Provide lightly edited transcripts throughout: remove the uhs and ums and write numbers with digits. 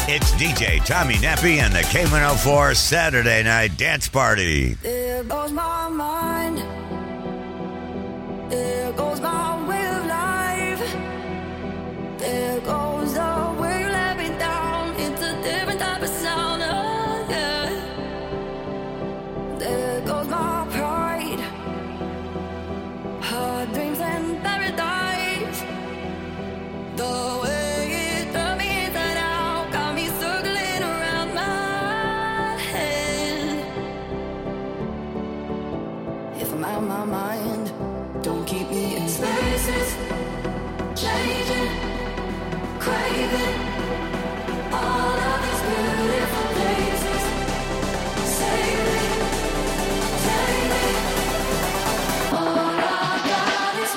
It's DJ Tommy Nappy and the K104 Saturday Night Dance Party. There goes my mind. There goes my way of life. There goes the way you let me down. It's a different type of sound. Oh, yeah. There goes my pride. Her dreams and paradise. The way my mind, don't keep me in spaces, changing, craving all of these beautiful places. Save me, take me, all I got is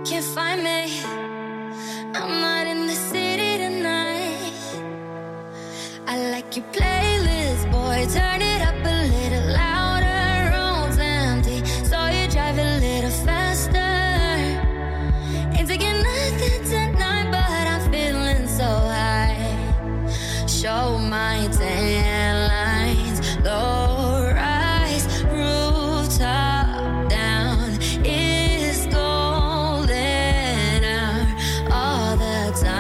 can't find me. I'm not in the city tonight. I like your playlist, boy, turn it up a little louder. Room's empty, so you drive a little faster. Ain't taking nothing tonight, but I'm feeling so high. Show my tan lines, low rise, rooftop down. It's golden hour all the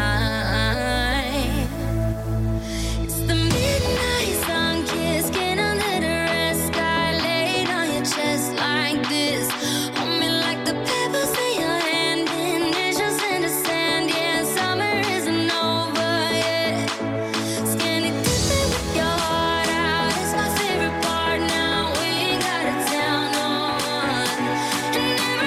time. It's the midnight sun kiss, skin under the red sky, laid on your chest like this. Hold me like the pebbles in your hand, initials in the sand. Yeah, summer isn't over yet. Skinny dipping with your heart out, it's my favorite part now. We ain't gotta tell no one. And never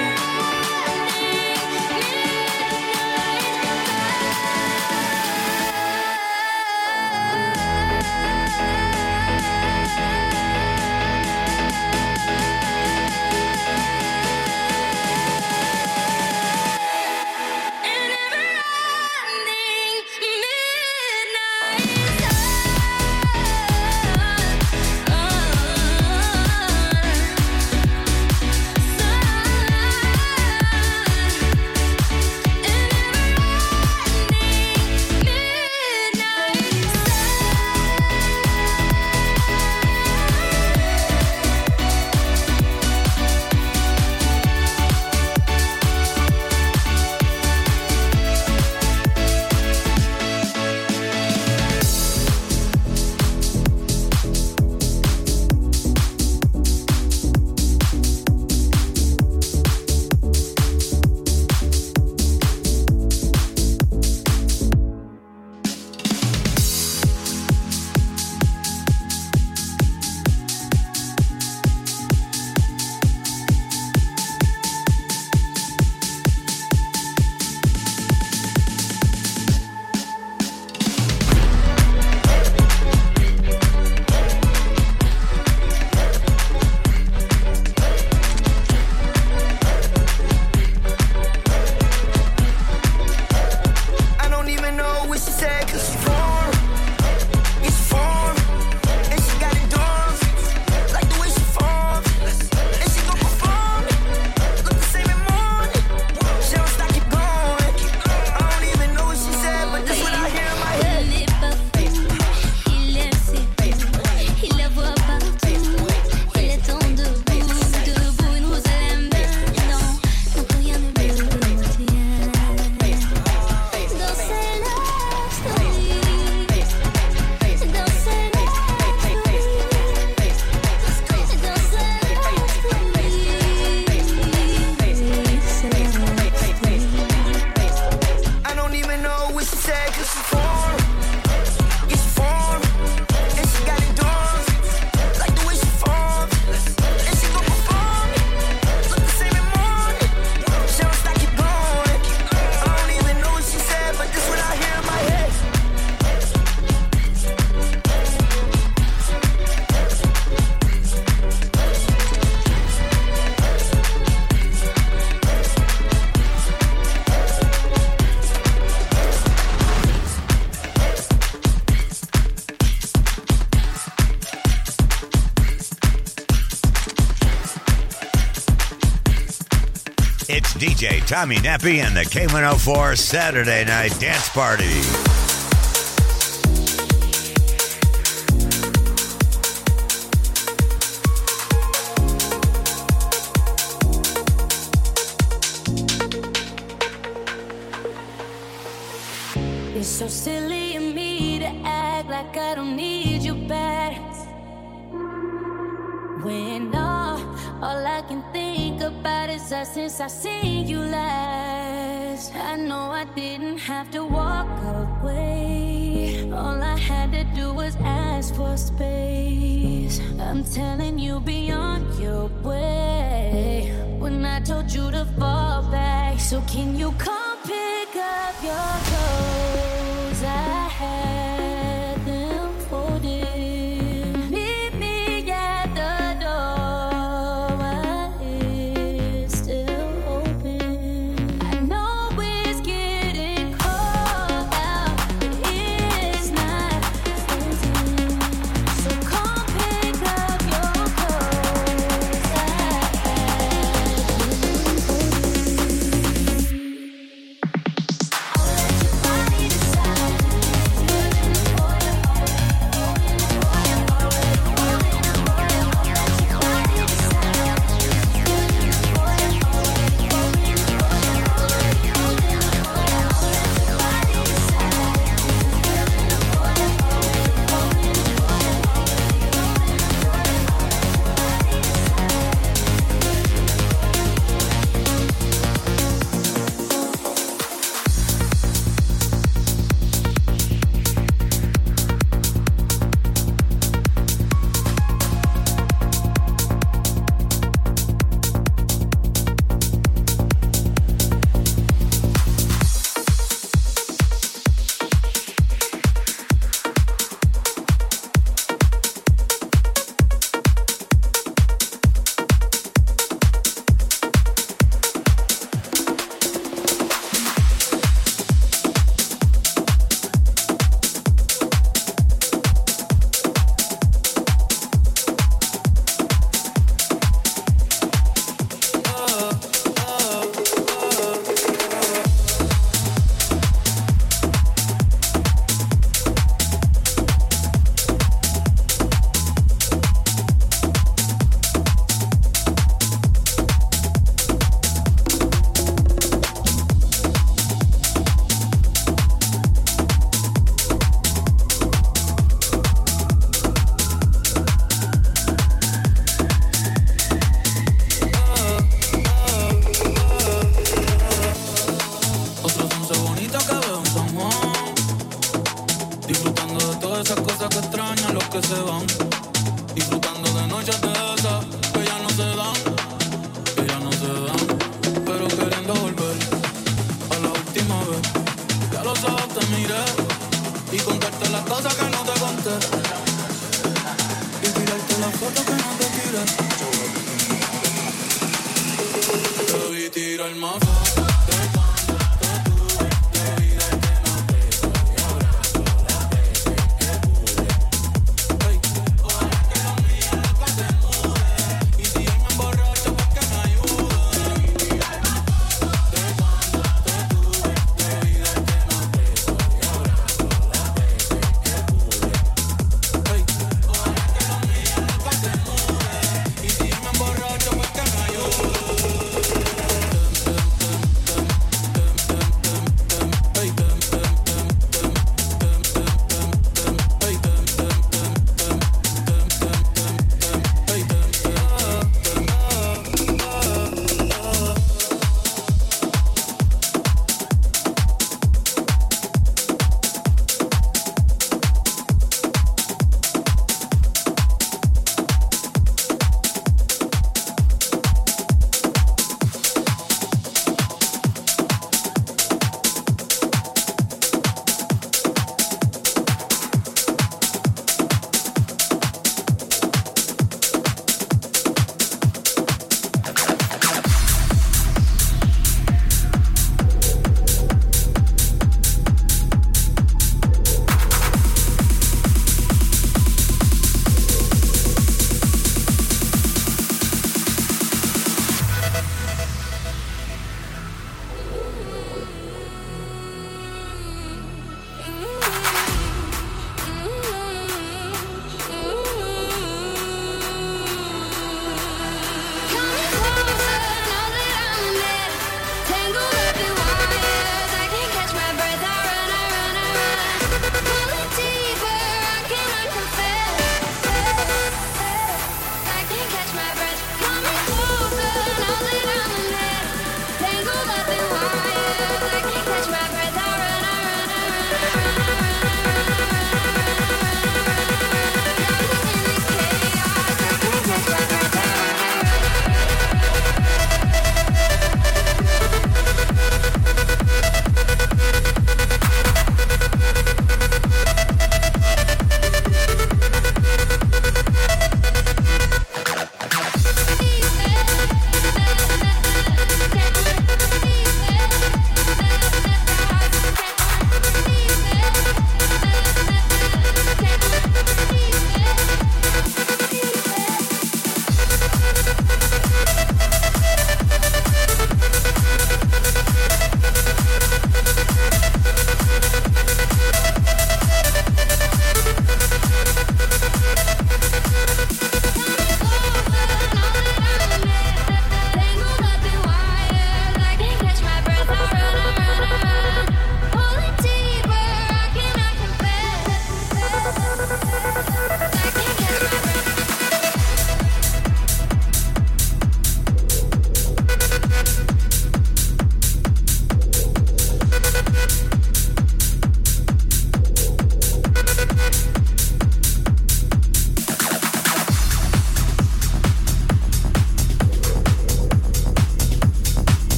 It's DJ Tommy Nappy and the K104 Saturday Night Dance Party. It's so silly of me to act like I don't need you back. When all I can think about is us since I seen you last. I know I didn't have to walk away. All I had to do was ask for space. I'm telling you, be on your way. When I told you to fall back, so can you come pick up your clothes? I had them folded. Meet me at the door while it's still open. I know que se van, disfrutando de noches de esas que ya no se dan, pero queriendo volver a la última vez. Ya los ojos te miré y contarte las cosas que no te conté y tirarte las fotos que no te tiré. Te vi tirar más fotos de cuando te tuve, te vi darte más besos y abrazos las veces que pude. Hey, ojalá que la mía nunca se mude y si yo me emborracho pues que me ayude. Te vi tirar más fotos de cuando te tuve, te vi darte más besos y abrazos las veces que pude. Hey, ojalá que la mía nunca se mude y si yo me emborracho pues que me ayude.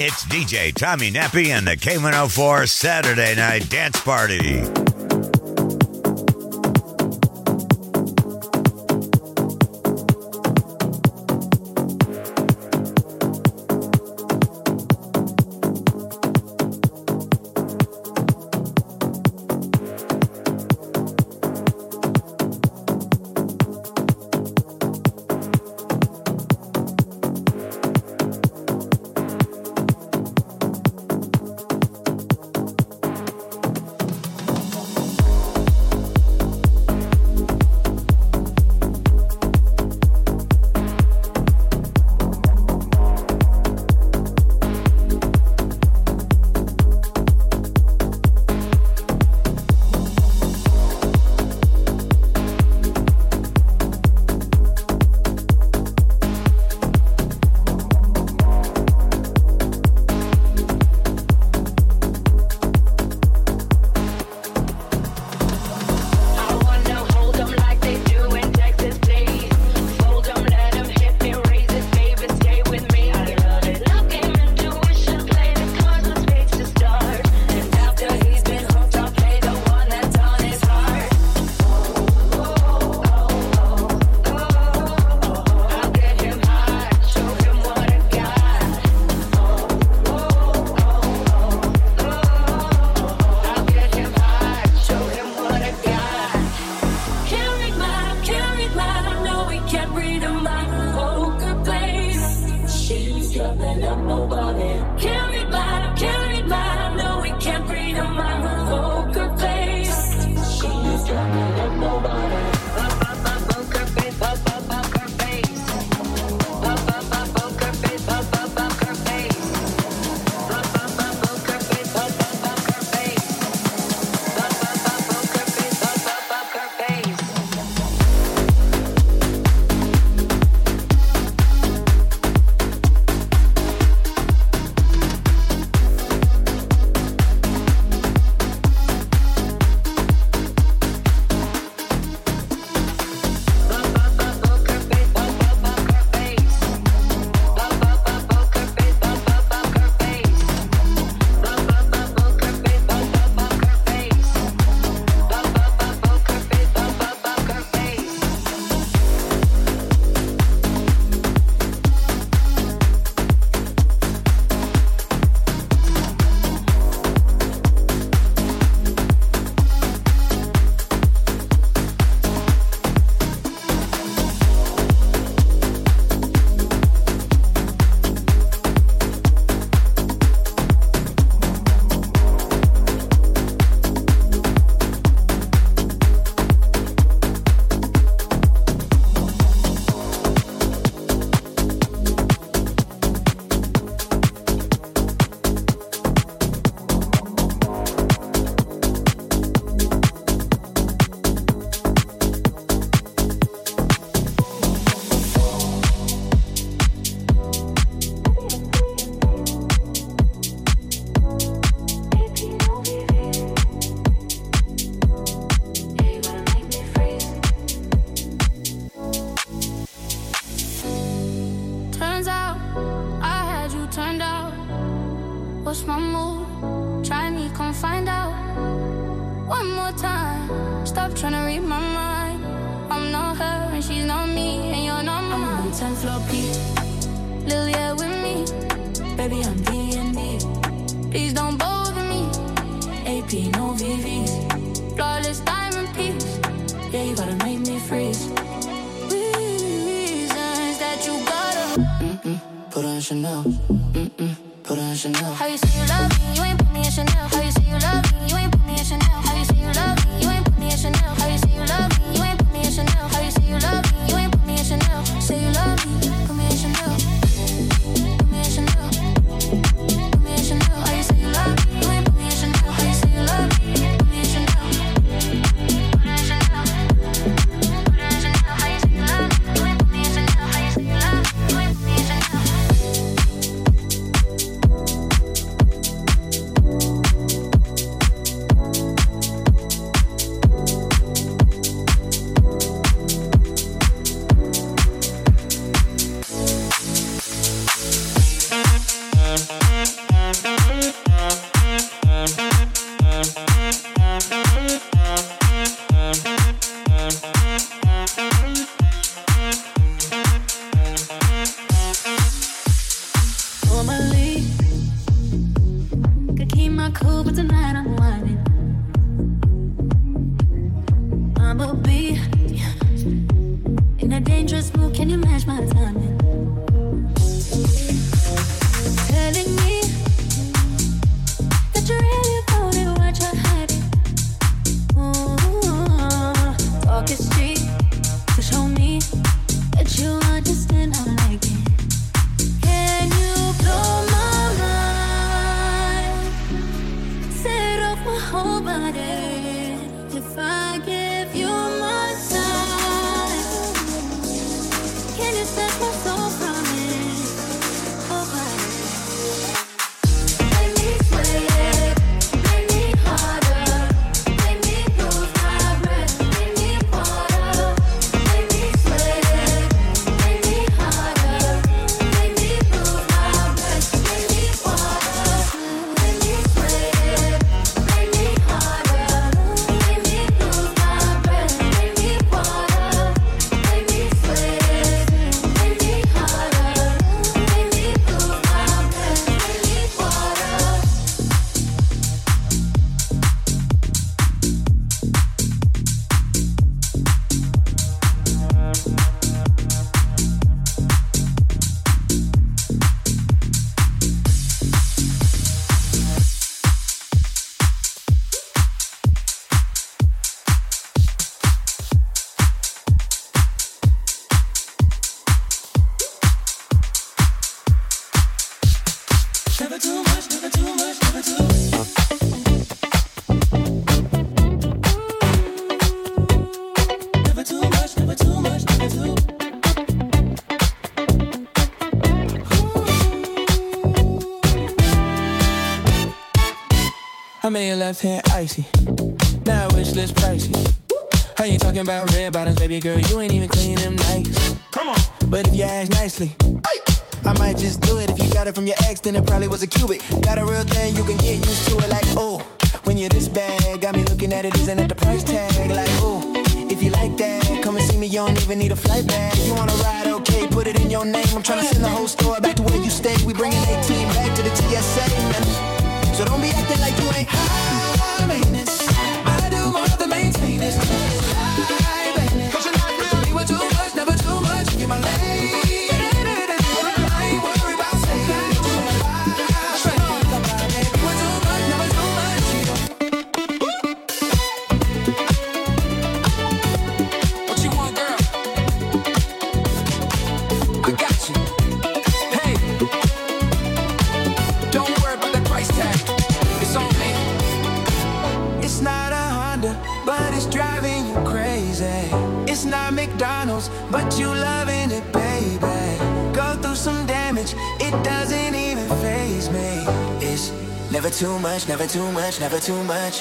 It's DJ Tommy Nappy and the K104 Saturday Night Dance Party. my cool, but tonight I'm whining. I'ma be in a dangerous mood. Can you match my timing? Telling me that you really about it, what you're hiding. Ooh, talk is cheap, so show me that you understand how I like it. Can you blow my mind? Set off my whole body. If I give you my time, can you set my soul from it? Oh, body. Make me sweat, make me harder, make me lose my breath, make me water, make me sweat, make me harder, make me lose my breath, make me water, make me sweat, make me harder, make me lose my breath, make me water, make me sweat, make me harder, make me lose my breath, make me water. Never too much, never too much, never too much. Never too much, never too much, never too. I made your left hand icy. Now wish list pricey. How you talking about red bottoms, baby girl? You ain't even clean them nights. Come on. But if you ask nicely, I might just do it. If you got it from your ex, then it probably was a cubic. Got a real thing, you can get used to it. Like, oh, when you're this bad, got me looking at it, isn't at the price tag. Like, oh, if you like that, come and see me, you don't even need a flight back. If you wanna ride, okay, put it in your name. I'm tryna send the whole store back to where you stay. We bringing 18 back to the TSA, man. So don't be acting like you ain't high maintenance. I do more than maintain this. High maintenance. Cause you're not real. We were too much, never too much. You're my lady. It's not McDonald's, but you loving it, baby. Go through some damage, it doesn't even faze me. It's never too much, never too much, never too much.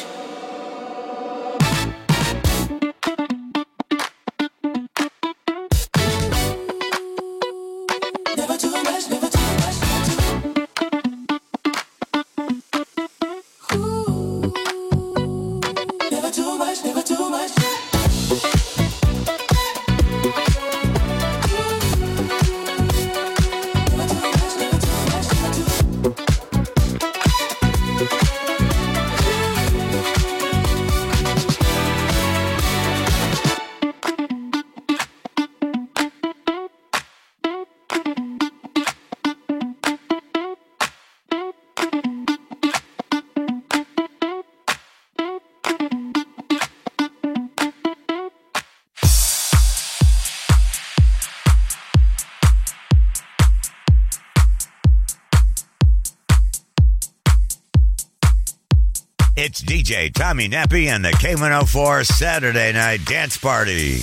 Never too much, never too much, never too. Ooh. Never too much, never too much. It's DJ Tommy Nappy and the K104 Saturday Night Dance Party.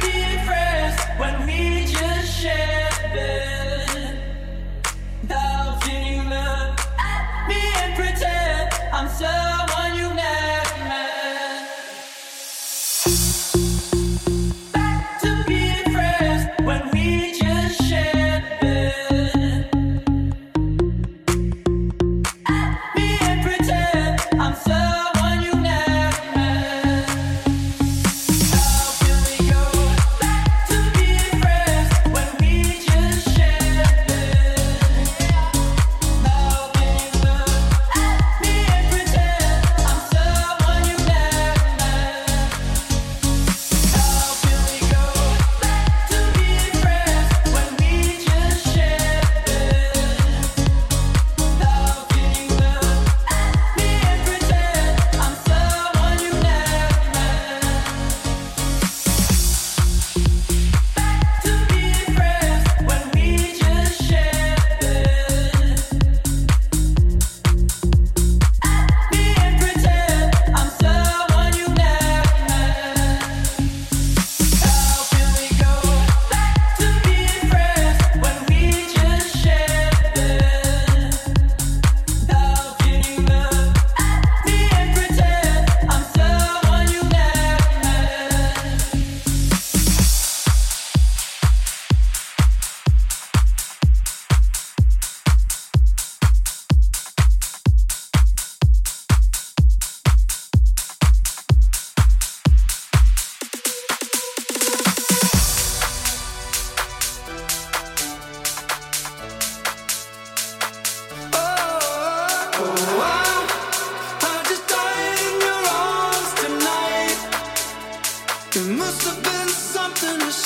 When we just shared it, how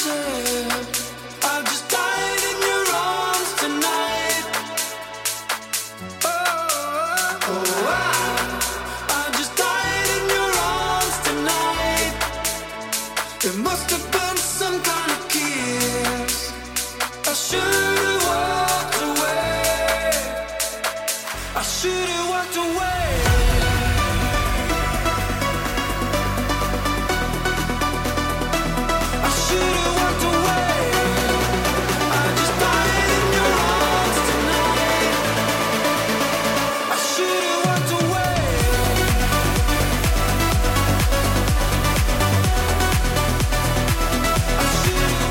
said, I just died in your arms tonight. I just died in your arms tonight. It must have been some kind of kiss. I should have walked away. I should have walked away. I should have walked away. I just died in your arms tonight. I should have walked away. I should have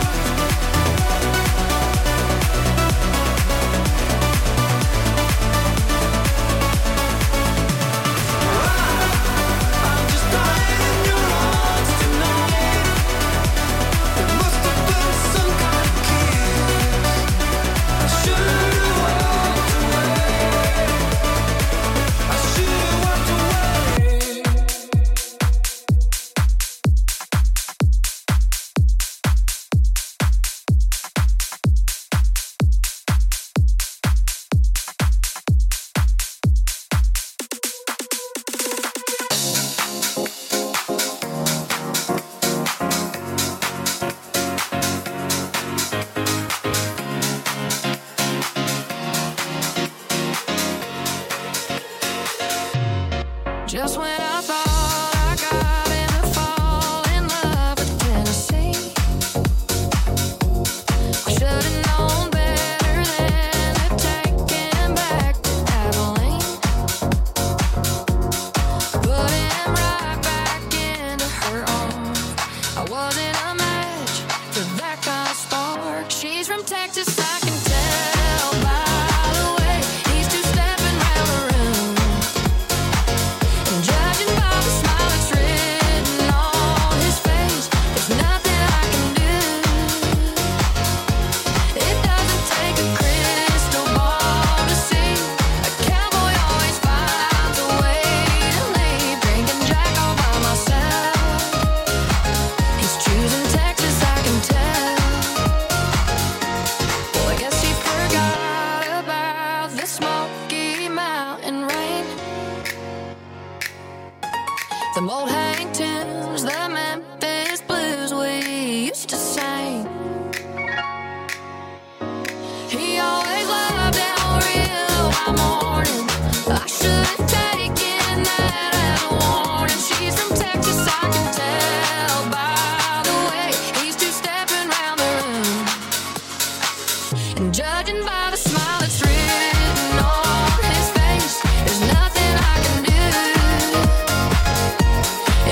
I just died in your arms tonight. It must have been some kind of kiss. I should have walked away. I should have walked away. Just when I thought I got in to fall in love with Tennessee, I should've known better than to take him back to Abilene. Put him right back into her arms. I wasn't a match for that kind of spark. She's from Texas, I can tell by the way he's two-stepping round the room. And judging by the smile that's written on his face, there's nothing I can do. It doesn't take a crystal ball to see. A cowboy always finds a way to leave. Drinking Jack all by myself. He's choosing Texas, I can tell. Well, I guess he forgot about the Smoky Mountain rain. Them old Hank tunes, the Memphis blues we used to sing. He always loved Amarillo by morning. I should have taken that as a warning. She's from Texas, I can tell by the way he's two-stepping round the room. And judging by the smile that's written on his face, there's nothing I can do.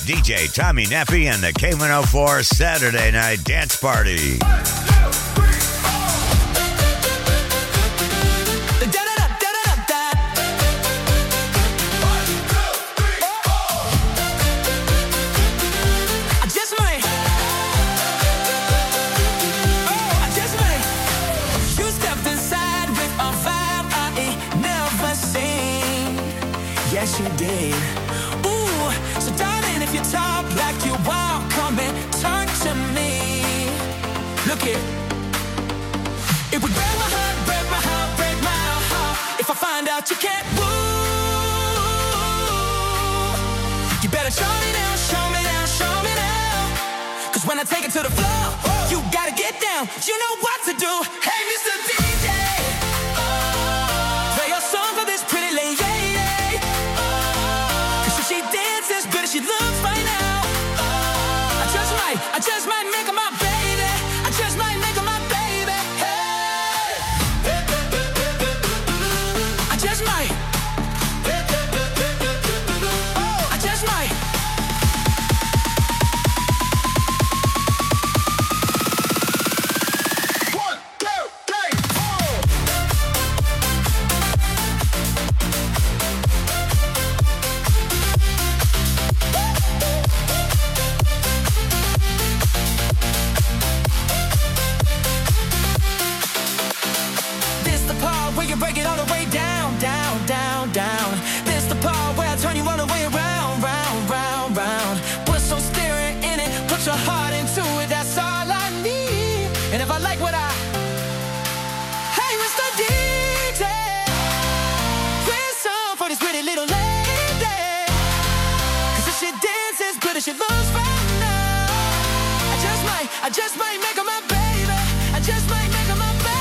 DJ Tommy Nappy and the K104 Saturday Night Dance Party. Yes, you did. Ooh, so darling, if you talk like you walk, come and talk to me. Look here. It would break my heart, break my heart, break my heart if I find out you can't woo. You better show me now, show me now, show me now. Cause when I take it to the floor, you gotta get down. You know what to do. Hey, Mr. DJ, play a song for this pretty lady. She dances good as she looks right now. I just might make her my baby. I just might make her my baby. Hey. I just might. Oh, I just might. One, two, three, four. You break it all the way down, down, down, down. This the part where I turn you all the way around, round, round, round. Put some steering in it, put your heart into it, that's all I need. And if I like what I, hey, Mr. DJ, play a song for this pretty little lady. Cause if she dances good as she looks right now, I just might make her my baby. I just might make her my baby.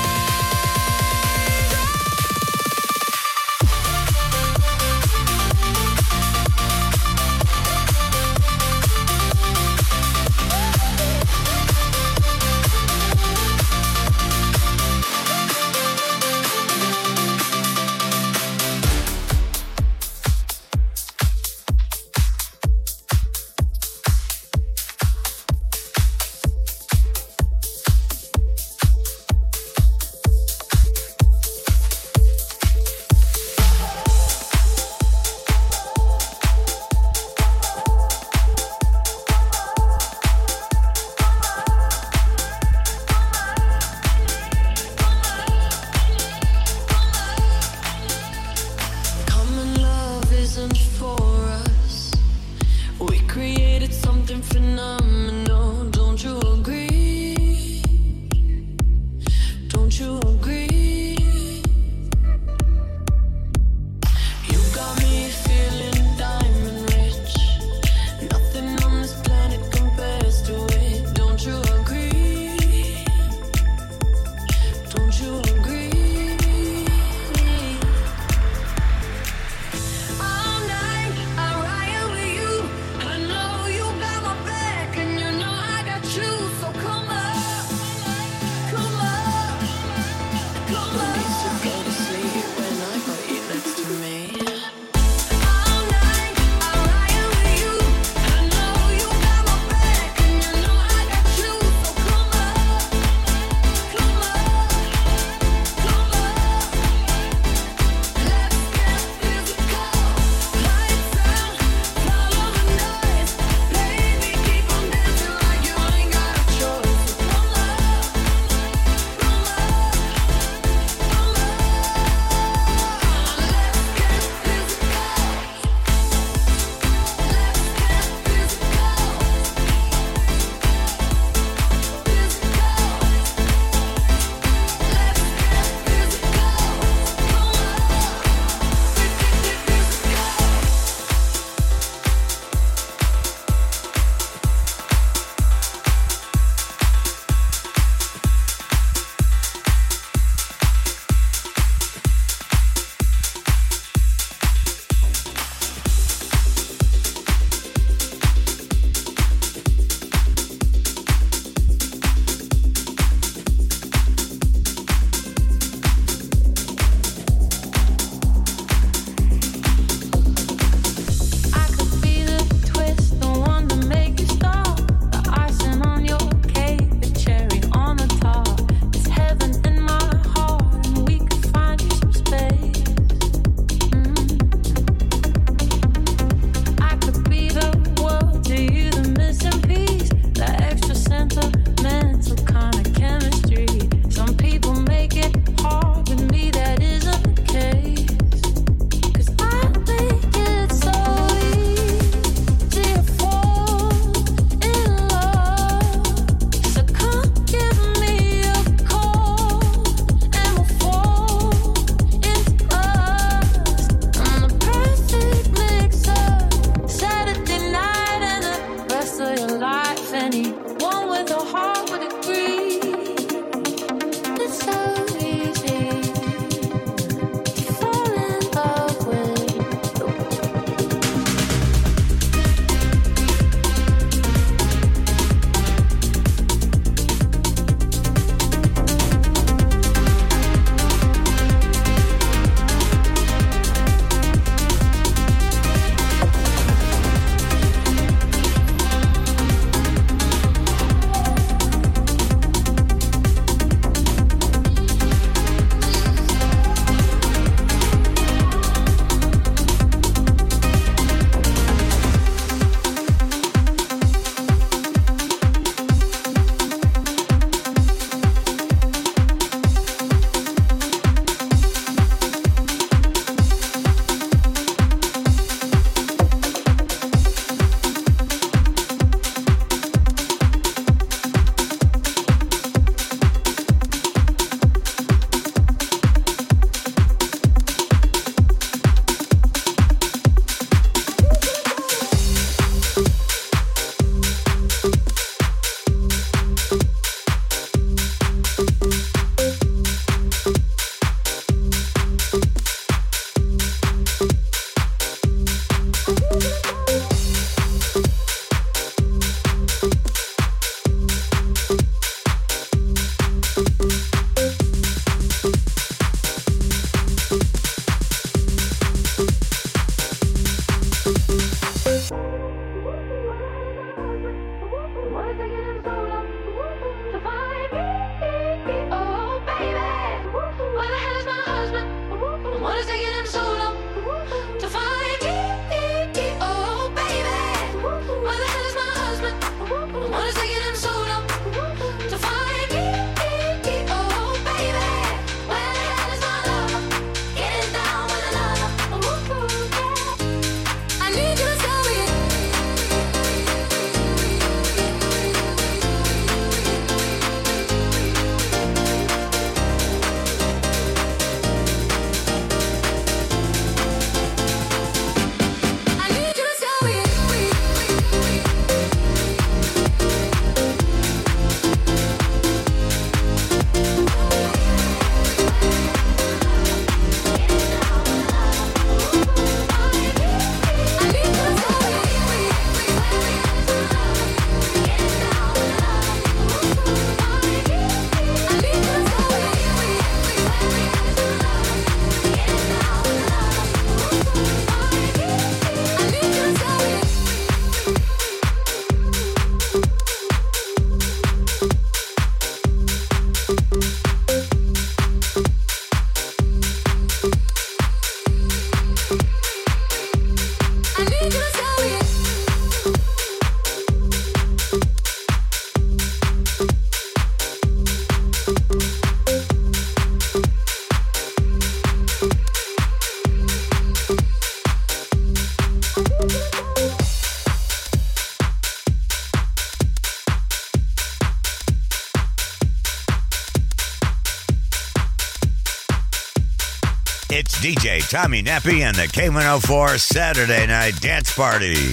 It's DJ Tommy Nappy and the K104 Saturday Night Dance Party.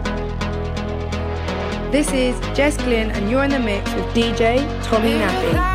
This is Jess Glynn and you're in the mix with DJ Tommy Nappy.